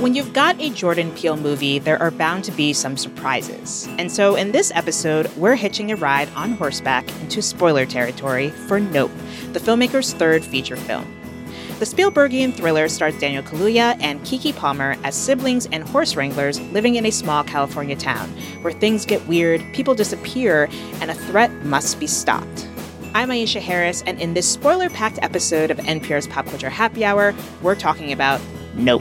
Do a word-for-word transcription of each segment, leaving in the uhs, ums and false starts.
When you've got a Jordan Peele movie, there are bound to be some surprises. And so in this episode, we're hitching a ride on horseback into spoiler territory for Nope, the filmmaker's third feature film. The Spielbergian thriller stars Daniel Kaluuya and Keke Palmer as siblings and horse wranglers living in a small California town where things get weird, people disappear, and a threat must be stopped. I'm Aisha Harris, and in this spoiler-packed episode of N P R's Pop Culture Happy Hour, we're talking about Nope.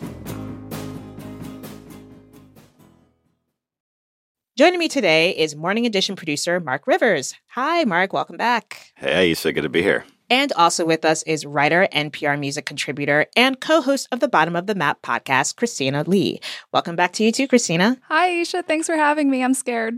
Joining me today is Morning Edition producer Mark Rivers. Hi, Mark. Welcome back. Hey, Aisha. Good to be here. And also with us is writer, N P R music contributor, and co-host of the Bottom of the Map podcast, Christina Lee. Welcome back to you too, Christina. Hi, Aisha. Thanks for having me. I'm scared.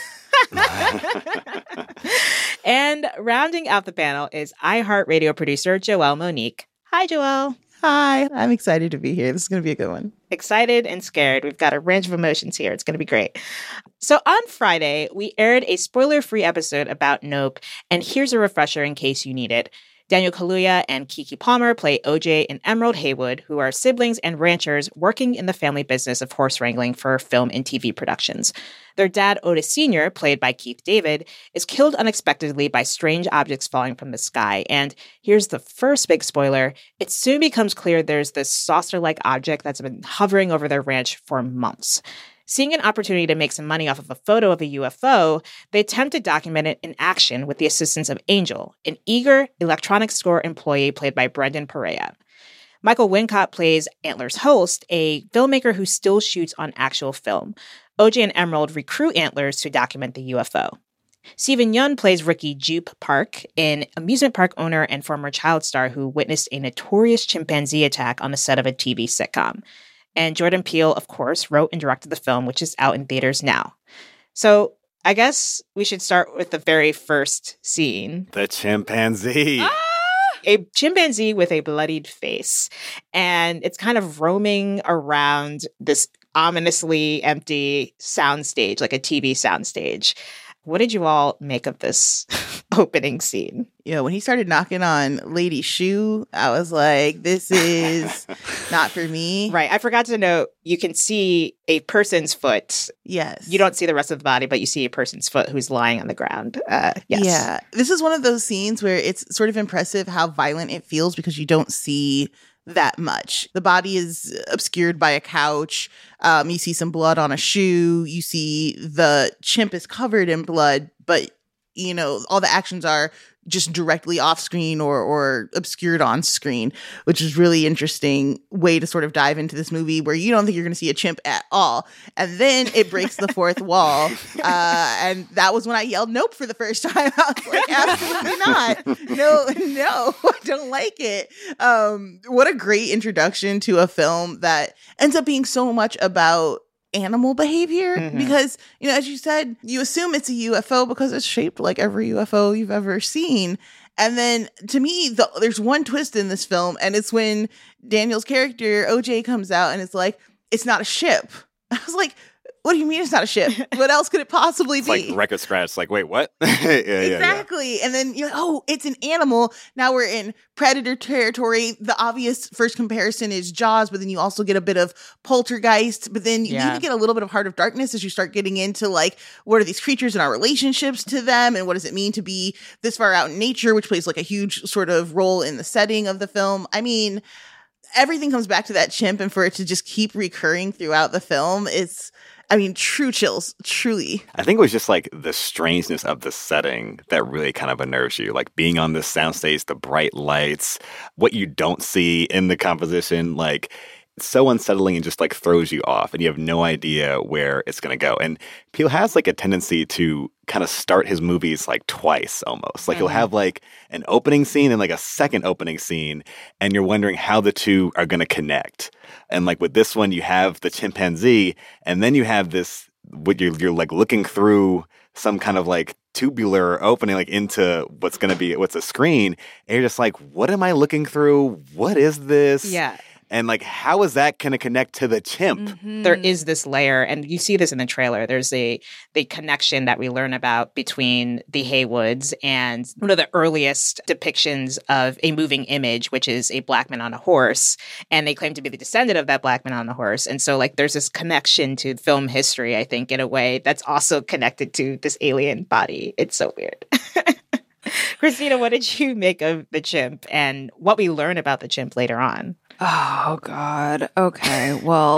And rounding out the panel is iHeartRadio producer Joelle Monique. Hi, Joelle. Hi, I'm excited to be here. This is going to be a good one. Excited and scared. We've got a range of emotions here. It's going to be great. So on Friday, we aired a spoiler-free episode about Nope, and here's a refresher in case you need it. Daniel Kaluuya and Keke Palmer play O J and Emerald Haywood, who are siblings and ranchers working in the family business of horse wrangling for film and T V productions. Their dad, Otis Senior, played by Keith David, is killed unexpectedly by strange objects falling from the sky. And here's the first big spoiler. It soon becomes clear there's this saucer-like object that's been hovering over their ranch for months. Seeing an opportunity to make some money off of a photo of a U F O, they attempt to document it in action with the assistance of Angel, an eager electronics store employee played by Brendan Perea. Michael Wincott plays Antler's host, a filmmaker who still shoots on actual film. O J and Emerald recruit Antlers to document the U F O. Steven Yeun plays Ricky Jupe Park, an amusement park owner and former child star who witnessed a notorious chimpanzee attack on the set of a T V sitcom. And Jordan Peele, of course, wrote and directed the film, which is out in theaters now. So I guess we should start with the very first scene. The chimpanzee. Ah! A chimpanzee with a bloodied face. And it's kind of roaming around this ominously empty soundstage, like a T V soundstage. What did you all make of this opening scene? Yeah, when he started knocking on Lady's shoe, I was like, this is not for me. Right. I forgot to note, you can see a person's foot. Yes. You don't see the rest of the body, but you see a person's foot who's lying on the ground. Uh, yes. Yeah. This is one of those scenes where it's sort of impressive how violent it feels because you don't see that much. The body is obscured by a couch. Um, you see some blood on a shoe. You see the chimp is covered in blood, but, you know, all the actions are just directly off screen or or obscured on screen, which is really interesting way to sort of dive into this movie where you don't think you're going to see a chimp at all. And then it breaks the fourth wall. Uh, and that was when I yelled nope for the first time. I was like, absolutely not. No, no, I don't like it. Um, what a great introduction to a film that ends up being so much about animal behavior, mm-hmm. because, you know, as you said, you assume it's a U F O because it's shaped like every U F O you've ever seen. And then to me, the, there's one twist in this film, and it's when Daniel's character, O J, comes out and it's like, it's not a ship. I was like, what do you mean it's not a ship? What else could it possibly it's be? Like record scratch. Like, wait, what? yeah, exactly. Yeah, yeah. And then you're like, oh, it's an animal. Now we're in predator territory. The obvious first comparison is Jaws, but then you also get a bit of Poltergeist. But then you yeah. even get a little bit of Heart of Darkness as you start getting into like, what are these creatures and our relationships to them? And what does it mean to be this far out in nature, which plays like a huge sort of role in the setting of the film. I mean, everything comes back to that chimp, and for it to just keep recurring throughout the film, it's, I mean, true chills, truly. I think it was just like the strangeness of the setting that really kind of unnerves you. Like being on this soundstage, the bright lights, what you don't see in the composition, like it's so unsettling and just like throws you off and you have no idea where it's going to go. And Peele has like a tendency to kind of start his movies like twice almost. Like mm-hmm. he'll have like an opening scene and like a second opening scene, and you're wondering how the two are going to connect. And like with this one, you have the chimpanzee, and then you have this, what you're, you're like looking through some kind of like tubular opening like into what's going to be, what's a screen. And you're just like, what am I looking through? What is this? Yeah. And like, how is that going to connect to the chimp? Mm-hmm. There is this layer, and you see this in the trailer. There's a the connection that we learn about between the Haywoods and one of the earliest depictions of a moving image, which is a black man on a horse. And they claim to be the descendant of that black man on the horse. And so like there's this connection to film history, I think, in a way that's also connected to this alien body. It's so weird. Christina, what did you make of the chimp and what we learn about the chimp later on? Oh, God. Okay. Well,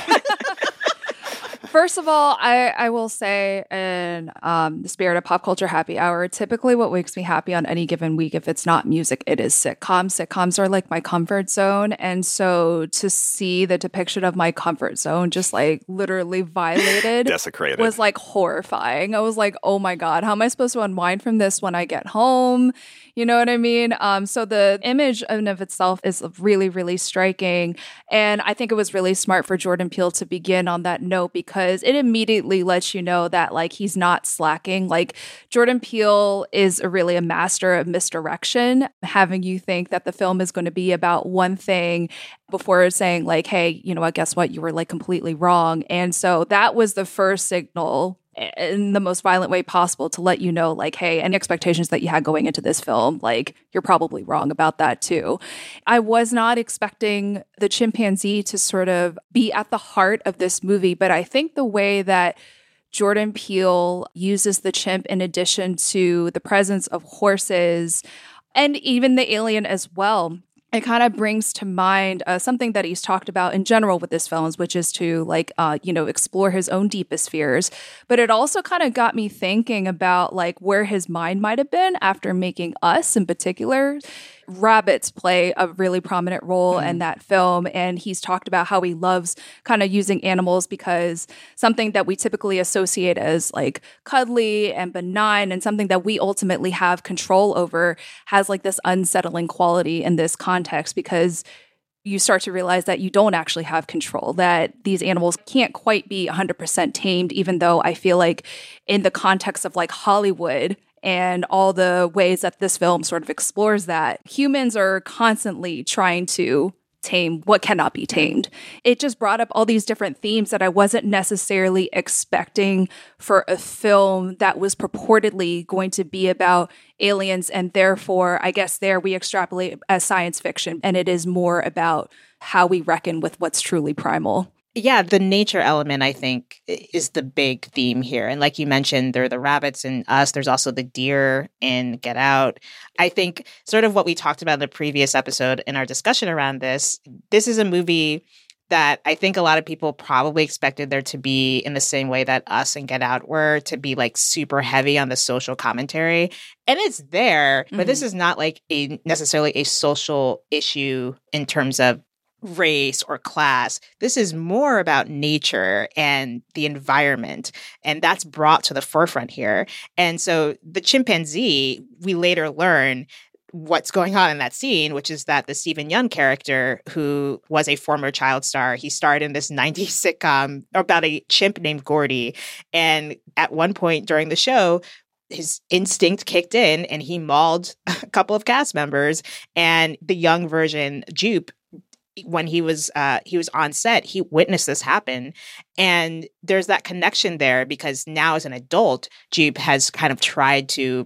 first of all, I, I will say in um, the spirit of pop culture happy hour, typically what makes me happy on any given week, if it's not music, it is sitcoms. Sitcoms are like my comfort zone. And so to see the depiction of my comfort zone just like literally violated Desecrated. was like horrifying. I was like, oh my God, how am I supposed to unwind from this when I get home? You know what I mean? Um, so the image in of itself is really, really striking. And I think it was really smart for Jordan Peele to begin on that note because it immediately lets you know that like he's not slacking. Like Jordan Peele is a really a master of misdirection, having you think that the film is going to be about one thing before saying like, hey, you know what, guess what? You were like completely wrong. And so that was the first signal in the most violent way possible to let you know, like, hey, any expectations that you had going into this film, like, you're probably wrong about that too. I was not expecting the chimpanzee to sort of be at the heart of this movie, but I think the way that Jordan Peele uses the chimp in addition to the presence of horses and even the alien as well, it kind of brings to mind uh, something that he's talked about in general with his films, which is to like, uh, you know, explore his own deepest fears. But it also kind of got me thinking about like where his mind might have been after making Us in particular. Rabbits play a really prominent role mm. in that film. And he's talked about how he loves kind of using animals because something that we typically associate as like cuddly and benign and something that we ultimately have control over has like this unsettling quality in this context because you start to realize that you don't actually have control, that these animals can't quite be one hundred percent tamed, even though I feel like in the context of like Hollywood and all the ways that this film sort of explores that, humans are constantly trying to tame what cannot be tamed. It just brought up all these different themes that I wasn't necessarily expecting for a film that was purportedly going to be about aliens. And therefore, I guess there we extrapolate as science fiction, and it is more about how we reckon with what's truly primal. Yeah, the nature element, I think, is the big theme here. And like you mentioned, there are the rabbits in Us. There's also the deer in Get Out. I think sort of what we talked about in the previous episode in our discussion around this, this is a movie that I think a lot of people probably expected there to be in the same way that Us and Get Out were, to be like super heavy on the social commentary. And it's there, but mm-hmm. this is not like a necessarily a social issue in terms of race or class. This is more about nature and the environment, and that's brought to the forefront here. And so the chimpanzee, we later learn what's going on in that scene, which is that the Steven Yeun character, who was a former child star, he starred in this nineties sitcom about a chimp named Gordy. And at one point during the show, his instinct kicked in and he mauled a couple of cast members. And the young version, Jupe, when he was uh, he was on set, he witnessed this happen. And there's that connection there because now as an adult, Jupe has kind of tried to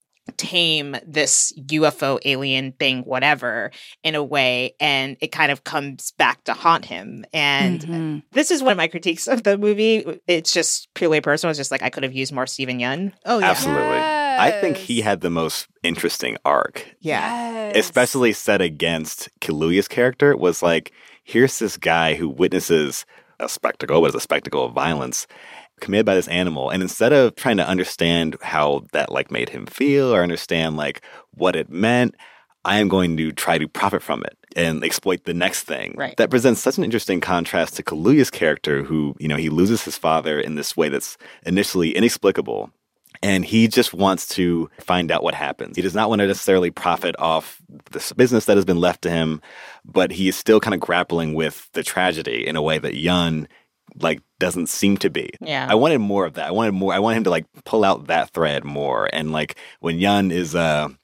tame this U F O alien thing, whatever, in a way, and it kind of comes back to haunt him. And mm-hmm. this is one of my critiques of the movie. It's just purely personal. It's just like I could have used more Steven Yeun. Oh, yeah. Absolutely. Yes. I think he had the most interesting arc. Yeah. Yes. Especially set against Kaluuya's character was like, here's this guy who witnesses a spectacle, what is a spectacle of violence committed by this animal. And instead of trying to understand how that like made him feel or understand like what it meant, I am going to try to profit from it and exploit the next thing. Right. That presents such an interesting contrast to Kaluuya's character who, you know, he loses his father in this way that's initially inexplicable. And he just wants to find out what happens. He does not want to necessarily profit off this business that has been left to him, but he is still kind of grappling with the tragedy in a way that Yeun like doesn't seem to be. Yeah. I wanted more of that. I wanted more. I wanted him to like pull out that thread more. And like when Yeun is uh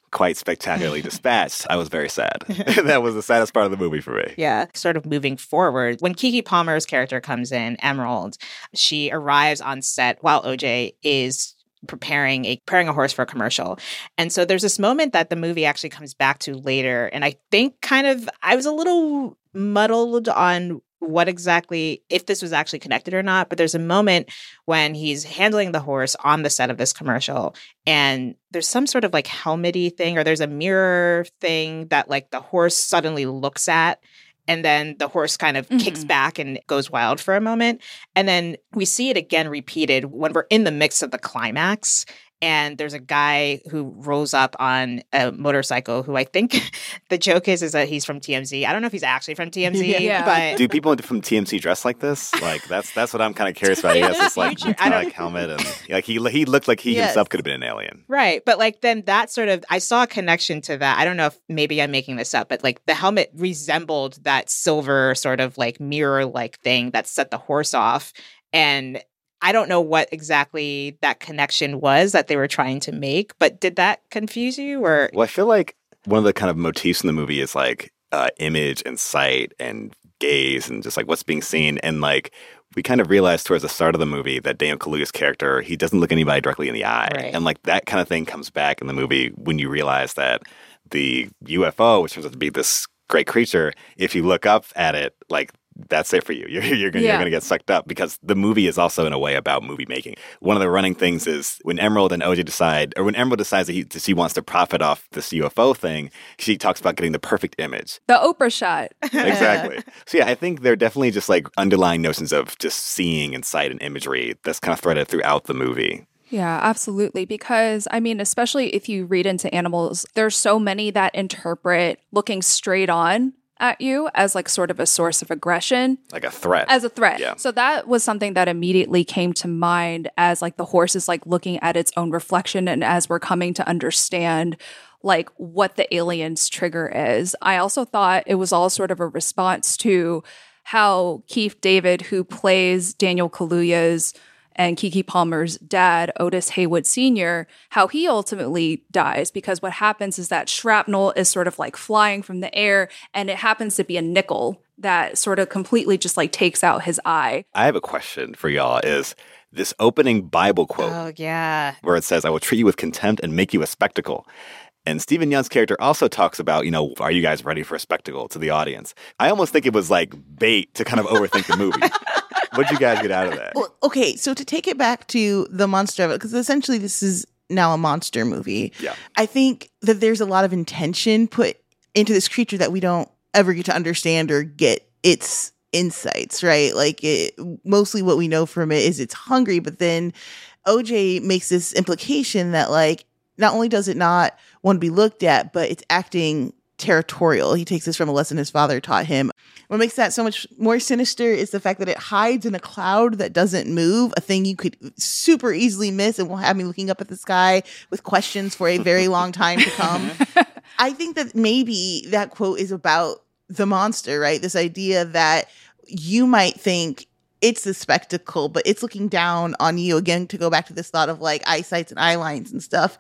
quite spectacularly dispatched, I was very sad. That was the saddest part of the movie for me. Yeah. Sort of moving forward, when Keke Palmer's character comes in, Emerald, she arrives on set while O J is preparing a preparing a horse for a commercial. And so there's this moment that the movie actually comes back to later. And I think kind of I was a little muddled on what exactly, if this was actually connected or not. But there's a moment when he's handling the horse on the set of this commercial, and there's some sort of like helmety thing, or there's a mirror thing that like the horse suddenly looks at. And then the horse kind of mm-hmm. kicks back and goes wild for a moment. And then we see it again repeated when we're in the mix of the climax. And there's a guy who rolls up on a motorcycle who I think the joke is is that he's from T M Z. I don't know if he's actually from T M Z, yeah. but do people from T M Z dress like this? Like that's that's what I'm kind of curious about. He has this like metallic helmet, and like he he looked like he yes. himself could have been an alien, right? But like then that sort of I saw a connection to that. I don't know if maybe I'm making this up, but like the helmet resembled that silver sort of like mirror like thing that set the horse off, and I don't know what exactly that connection was that they were trying to make, but did that confuse you? Or well, I feel like one of the kind of motifs in the movie is like uh, image and sight and gaze and just like what's being seen. And like we kind of realized towards the start of the movie that Daniel Kaluuya's character, he doesn't look anybody directly in the eye. Right. And like that kind of thing comes back in the movie when you realize that the U F O, which turns out to be this great creature, if you look up at it, like that's it for you. You're you're gonna, yeah. you're gonna get sucked up because the movie is also in a way about movie making. One of the running things is when Emerald and O J decide, or when Emerald decides that, he, that she wants to profit off this U F O thing, she talks about getting the perfect image, the Oprah shot. Exactly. So yeah, I think there are definitely just like underlying notions of just seeing and sight and imagery that's kind of threaded throughout the movie. Yeah, absolutely. Because, I mean, especially if you read into animals, there's so many that interpret looking straight on at you as like sort of a source of aggression. Like a threat. As a threat. Yeah. So that was something that immediately came to mind as like the horse is like looking at its own reflection, and as we're coming to understand like what the alien's trigger is. I also thought it was all sort of a response to how Keith David, who plays Daniel Kaluuya's and Keke Palmer's dad, Otis Haywood Senior, how he ultimately dies, because what happens is that shrapnel is sort of like flying from the air, and it happens to be a nickel that sort of completely just like takes out his eye. I have a question for y'all is this opening Bible quote. Oh, yeah. Where it says, "I will treat you with contempt and make you a spectacle." And Stephen Yeun's character also talks about, you know, are you guys ready for a spectacle to the audience? I almost think it was like bait to kind of overthink the movie. What did you guys get out of that? Well, okay, so to take it back to the monster of it, because essentially this is now a monster movie. Yeah. I think that there's a lot of intention put into this creature that we don't ever get to understand or get its insights, right? Like it, mostly what we know from it is it's hungry, but then O J makes this implication that like, not only does it not want to be looked at, but it's acting territorial. He takes this from a lesson his father taught him. What makes that so much more sinister is the fact that it hides in a cloud that doesn't move, a thing you could super easily miss and will have me looking up at the sky with questions for a very long time to come. I think that maybe that quote is about the monster, right? This idea that you might think it's the spectacle, but it's looking down on you. Again, to go back to this thought of like eyesights and eye lines and stuff.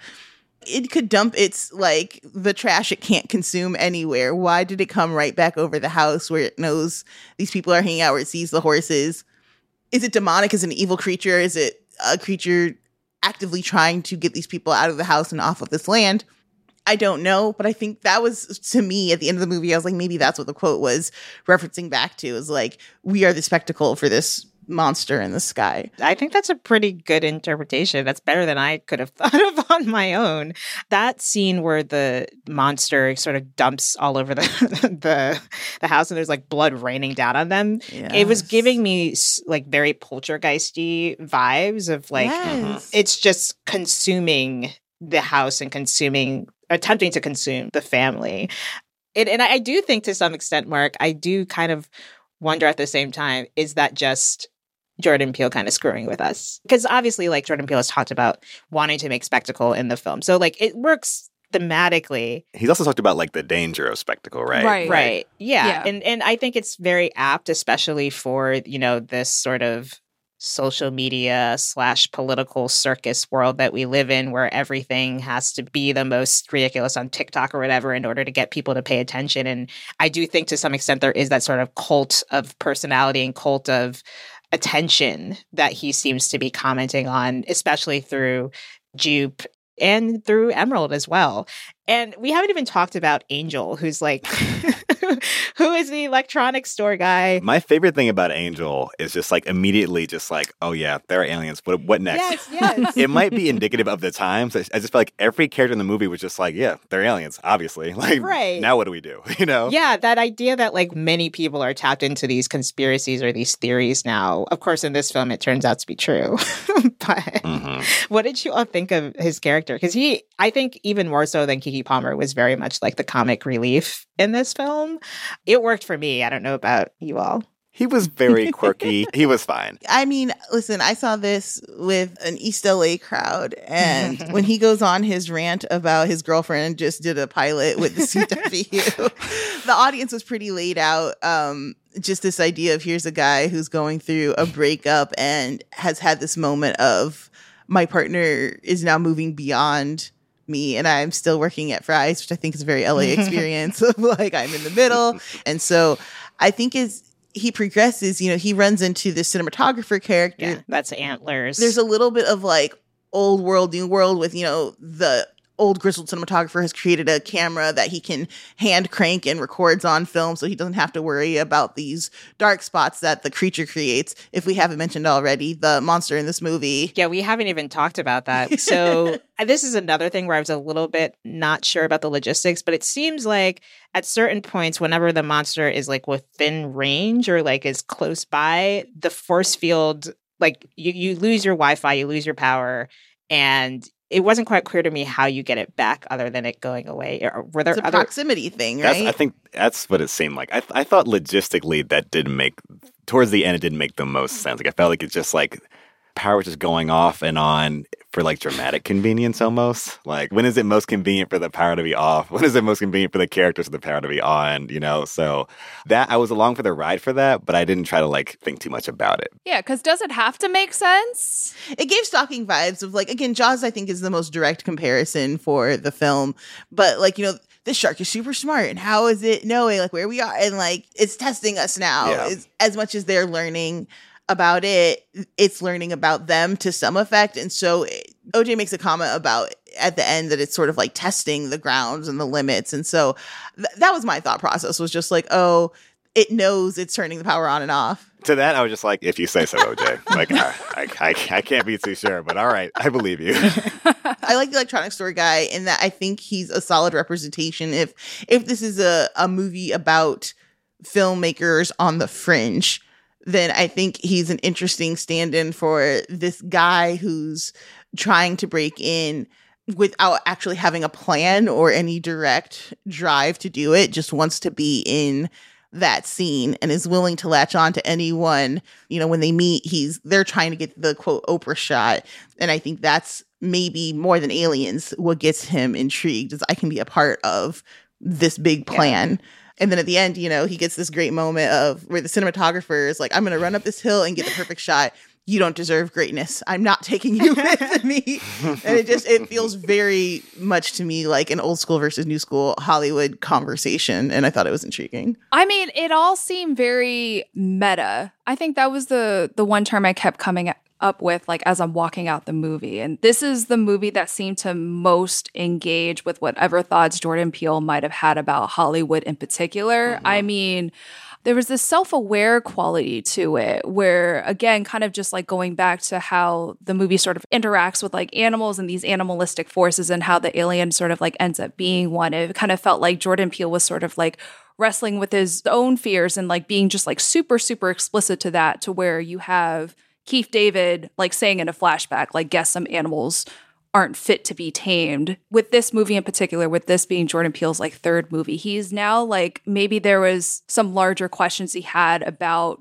It could dump its, like, the trash it can't consume anywhere. Why did it come right back over the house where it knows these people are hanging out, where it sees the horses? Is it demonic? Is it an evil creature? Is it a creature actively trying to get these people out of the house and off of this land? I don't know, but I think that was, to me, at the end of the movie, I was like, maybe that's what the quote was referencing back to, is like, we are the spectacle for this monster in the sky. I think that's a pretty good interpretation. That's better than I could have thought of on my own. That scene where the monster sort of dumps all over the the, the house and there's like blood raining down on them. Yes. It was giving me like very poltergeisty vibes of like, yes. It's just consuming the house and consuming, attempting to consume the family. It, and I do think to some extent, Mark, I do kind of wonder at the same time, is that just Jordan Peele kind of screwing with us? Because obviously, like, Jordan Peele has talked about wanting to make spectacle in the film. So, like, it works thematically. He's also talked about, like, the danger of spectacle, right? Right. Right. Yeah. yeah. And and I think it's very apt, especially for, you know, this sort of social media slash political circus world that we live in, where everything has to be the most ridiculous on TikTok or whatever in order to get people to pay attention. And I do think to some extent there is that sort of cult of personality and cult of attention that he seems to be commenting on, especially through Jupe and through Emerald as well. And we haven't even talked about Angel, who's like, who is the electronics store guy. My favorite thing about Angel is just like immediately just like, oh yeah, there are aliens. What what next? Yes, yes. It might be indicative of the times. I just feel like every character in the movie was just like, yeah, they're aliens, obviously. Like, right. Now what do we do? You know? Yeah, that idea that like many people are tapped into these conspiracies or these theories now. Of course, in this film, it turns out to be true. But mm-hmm. What did you all think of his character? Because he, I think even more so than Keke Palmer, was very much like the comic relief in this film. It worked for me. I don't know about you all. He was very quirky. He was fine. I mean, listen, I saw this with an East L A crowd, and when he goes on his rant about his girlfriend just did a pilot with the C W, the audience was pretty laid out. Um, just this idea of here's a guy who's going through a breakup and has had this moment of my partner is now moving beyond me and I'm still working at Fry's, which I think is a very L A experience of like I'm in the middle. And so I think as he progresses, you know, he runs into this cinematographer character. Yeah, that's Antlers. There's a little bit of like old world, new world with, you know, the old grizzled cinematographer has created a camera that he can hand crank and records on film, so he doesn't have to worry about these dark spots that the creature creates. If we haven't mentioned already, the monster in this movie. Yeah, we haven't even talked about that. So this is another thing where I was a little bit not sure about the logistics, but it seems like at certain points, whenever the monster is like within range or like is close by, the force field, like you, you lose your Wi-Fi, you lose your power, and it wasn't quite clear to me how you get it back other than it going away. Or were there it's a other proximity thing, right? That's, I think that's what it seemed like. I, th- I thought logistically that didn't make, towards the end, it didn't make the most sense. Like I felt like it's just like power was just going off and on for like dramatic convenience almost. Like when is it most convenient for the power to be off? When is it most convenient for the characters for the power to be on? You know, so that I was along for the ride for that, but I didn't try to like think too much about it. Yeah, because does it have to make sense? It gave stalking vibes of like, again, Jaws I think is the most direct comparison for the film. But like, you know, this shark is super smart and how is it knowing like where we are? And like it's testing us now. Yeah. It's, as much as they're learning about it, it's learning about them to some effect. And so it, O J makes a comment about at the end that it's sort of like testing the grounds and the limits. And so th- that was my thought process, was just like, oh, it knows it's turning the power on and off. To that, I was just like, if you say so, O J. Like, I, I, I, I can't be too sure, but all right, I believe you. I like the electronic store guy in that I think he's a solid representation. If if this is a, a movie about filmmakers on the fringe, then I think he's an interesting stand-in for this guy who's trying to break in without actually having a plan or any direct drive to do it, just wants to be in that scene and is willing to latch on to anyone. You know, when they meet, he's they're trying to get the quote Oprah shot. And I think that's maybe more than aliens what gets him intrigued, is I can be a part of this big plan. Yeah. And then at the end, you know, he gets this great moment of where the cinematographer is like, I'm going to run up this hill and get the perfect shot. You don't deserve greatness. I'm not taking you with me. And it just, it feels very much to me like an old school versus new school Hollywood conversation. And I thought it was intriguing. I mean, it all seemed very meta. I think that was the the one term I kept coming up with, like, as I'm walking out the movie. And this is the movie that seemed to most engage with whatever thoughts Jordan Peele might have had about Hollywood in particular. Mm-hmm. I mean, there was this self-aware quality to it where, again, kind of just like going back to how the movie sort of interacts with like animals and these animalistic forces and how the alien sort of like ends up being one. It kind of felt like Jordan Peele was sort of like wrestling with his own fears and like being just like super, super explicit to that, to where you have Keith David like saying in a flashback, like, guess some animals aren't fit to be tamed. With this movie in particular, with this being Jordan Peele's like third movie, he's now like, maybe there was some larger questions he had about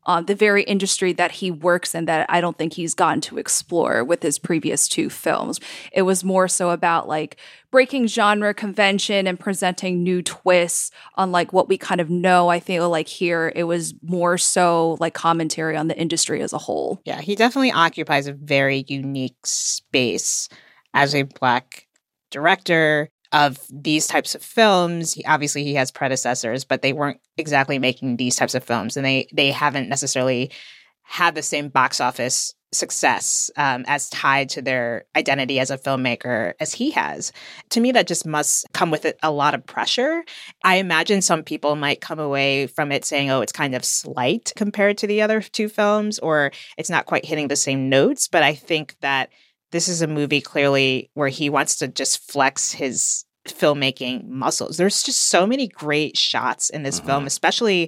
uh, the very industry that he works in that I don't think he's gotten to explore with his previous two films. It was more so about like breaking genre convention and presenting new twists on like what we kind of know. I feel like here it was more so like commentary on the industry as a whole. Yeah, he definitely occupies a very unique space as a Black director of these types of films. He, obviously, he has predecessors, but they weren't exactly making these types of films, and they they haven't necessarily had the same box office success um, as tied to their identity as a filmmaker as he has. To me, that just must come with it a lot of pressure. I imagine some people might come away from it saying, oh, it's kind of slight compared to the other two films, or it's not quite hitting the same notes. But I think that this is a movie clearly where he wants to just flex his filmmaking muscles. There's just so many great shots in this mm-hmm. film, especially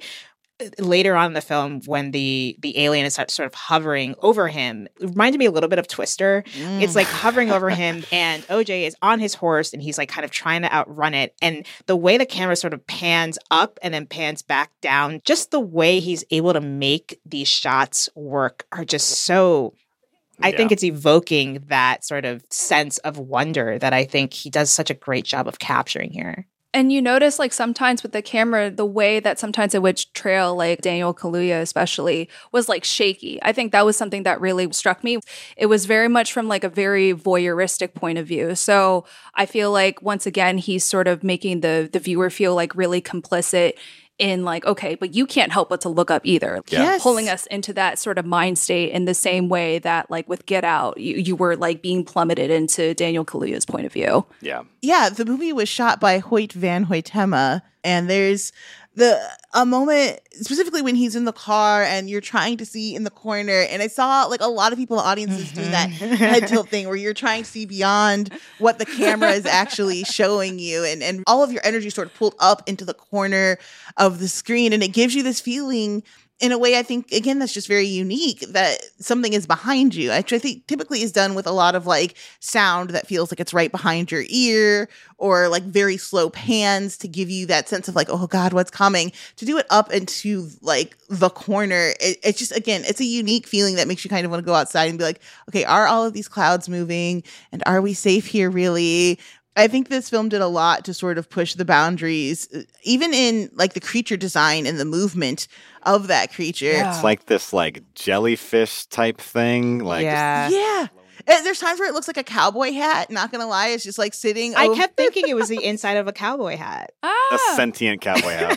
later on in the film when the the alien is sort of hovering over him. It reminded me a little bit of Twister. Mm. It's like hovering over him, and O J is on his horse, and he's like kind of trying to outrun it. And the way the camera sort of pans up and then pans back down, just the way he's able to make these shots work are just so... I yeah. think it's evoking that sort of sense of wonder that I think he does such a great job of capturing here. And you notice, like, sometimes with the camera, the way that sometimes it would trail, like, Daniel Kaluuya especially, was, like, shaky. I think that was something that really struck me. It was very much from, like, a very voyeuristic point of view. So I feel like, once again, he's sort of making the the viewer feel, like, really complicit in like, okay, but you can't help but to look up either. Yeah. Yes. Pulling us into that sort of mind state in the same way that like with Get Out, you, you were like being plummeted into Daniel Kaluuya's point of view. Yeah. Yeah, the movie was shot by Hoyt van Hoytema, and there's the a moment specifically when he's in the car and you're trying to see in the corner, and I saw like a lot of people in audiences doing that head tilt thing where you're trying to see beyond what the camera is actually showing you, and and all of your energy sort of pulled up into the corner of the screen, and it gives you this feeling in a way I think, again, that's just very unique, that something is behind you, which I think typically is done with a lot of like sound that feels like it's right behind your ear, or like very slow pans to give you that sense of like, oh God, what's coming? To do it up into like the corner, it, it's just, again, it's a unique feeling that makes you kind of want to go outside and be like, okay, are all of these clouds moving? And are we safe here really? I think this film did a lot to sort of push the boundaries, even in like the creature design and the movement of that creature. Yeah. It's like this like jellyfish type thing. Like yeah. Yeah. And there's times where it looks like a cowboy hat. Not gonna lie, it's just like sitting. I over- kept thinking it was the inside of a cowboy hat. Ah. A sentient cowboy hat.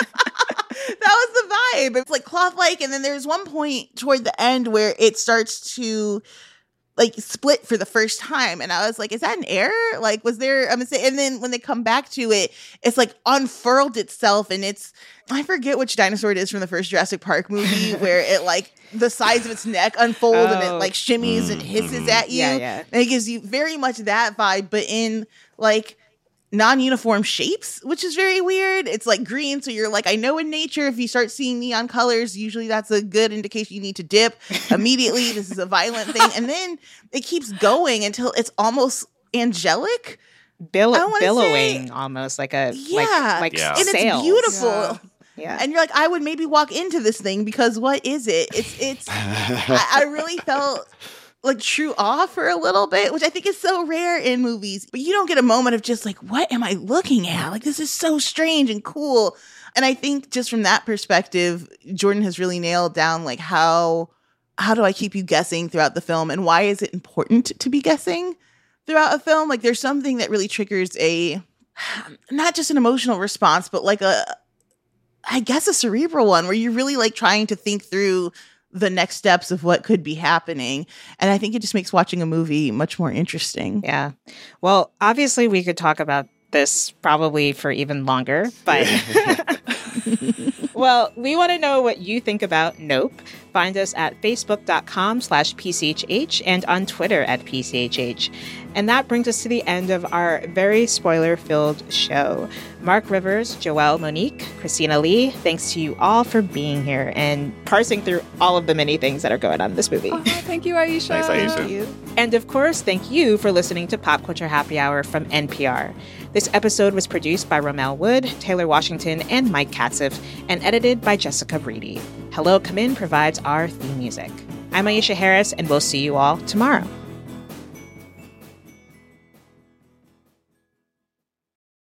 That was the vibe. It's like cloth-like, and then there's one point toward the end where it starts to like split for the first time, and I was like, is that an error? Like, was there a mistake? And then when they come back to it, it's like unfurled itself, and it's, I forget which dinosaur it is from the first Jurassic Park movie where it like the sides of its neck unfold oh. and it like shimmies mm-hmm. and hisses at you. Yeah, yeah. And it gives you very much that vibe, but in like non-uniform shapes, which is very weird. It's like green, so you're like, I know in nature if you start seeing neon colors, usually that's a good indication you need to dip immediately. This is a violent thing. And then it keeps going until it's almost angelic. Bill- billowing say, almost like a yeah. like, like yeah. And sails. it's beautiful. Yeah. Yeah. And you're like, I would maybe walk into this thing because what is it? It's it's I, I really felt like true awe for a little bit, which I think is so rare in movies. But you don't get a moment of just like, what am I looking at? Like, this is so strange and cool. And I think just from that perspective, Jordan has really nailed down like how how do I keep you guessing throughout the film, and why is it important to be guessing throughout a film? Like, there's something that really triggers a not just an emotional response, but like a I guess a cerebral one where you're really like trying to think through the next steps of what could be happening. And I think it just makes watching a movie much more interesting. Yeah. Well, obviously we could talk about this probably for even longer, but well, we want to know what you think about Nope. Find us at facebook.com slash PCHH and on Twitter at P C H H. And that brings us to the end of our very spoiler-filled show. Mark Rivers, Joelle Monique, Christina Lee, thanks to you all for being here and parsing through all of the many things that are going on in this movie. Oh, thank you, Aisha. Thanks, Aisha. Thank you. And of course, thank you for listening to Pop Culture Happy Hour from N P R. This episode was produced by Romel Wood, Taylor Washington, and Mike Katzeff, and edited by Jessica Breedy. Hello Come In provides our theme music. I'm Aisha Harris, and we'll see you all tomorrow.